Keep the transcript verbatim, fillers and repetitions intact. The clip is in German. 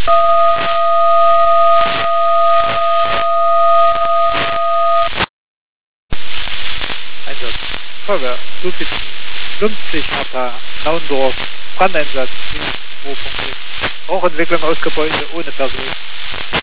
Einsatz. Feuerwehr. Ludwig fünfzig Martha Naundorf. Brandeinsatz. zwei Punkte. Rauchentwicklung aus Gebäude ohne Personal.